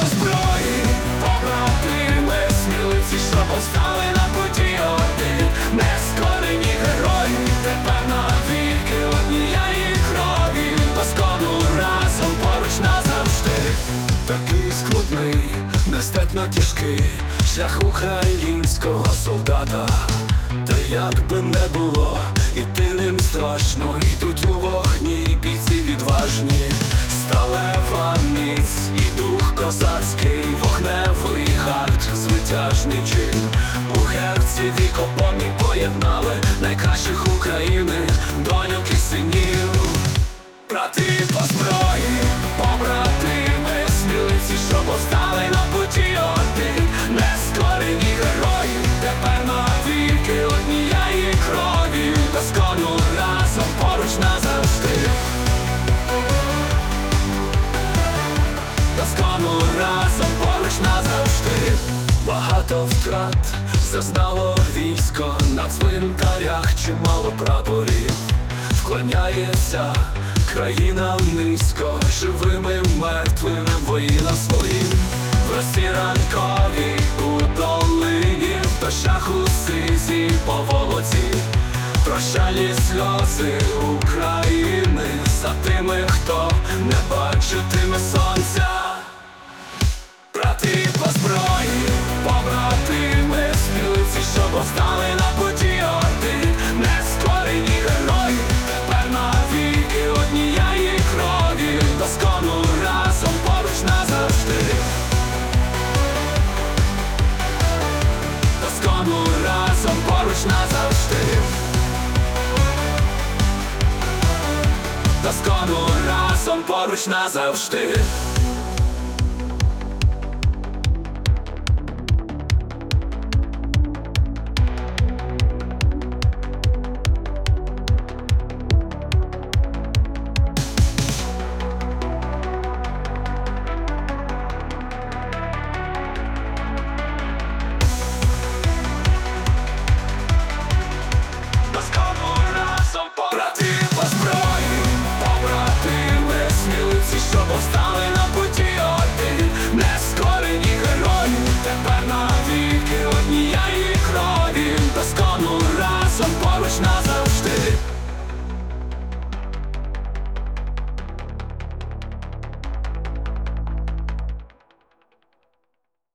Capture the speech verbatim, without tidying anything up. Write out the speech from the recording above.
зброї, побратими, сміливці, що постали на путі один. Нескорені герої, тепер навіки однієї крові. Доскону разом, поруч назавжди. Такий скрутний, нестерпно тяжкий шлях українського солдата. Та як би не було, іти ним страшно. Йдуть у вогні бійці відважні. Сталева міць і дух козацький, вогневий гард, звитяжний чин. У герці вікопомі поєднали найкращих України, доньок і синів. Брати по зброї, побратими, сміливці, що повстали на путі один. Нескорені герої, тепер навіки однієї крові. Доскону разом, поруч назавжди. Доскону разом, поруч назавжди. Багато втрат зазнало військо, на цвинтарях чимало прапорів. Вклоняється країна низько, живими, мертвими воїнам своїм. В росі ранкові у долині, в дощах у сизі по волоці. Прощальні сльози України за тими, хто не бачитиме сонця. Брати по зброї, побратими, сміливці, що повстали на путі один. Нескорені герої, тепер навіки однієї крові. Доскону разом, поруч назавжди. Доскону разом, поруч назавжди. Доскону разом, поруч назавжди.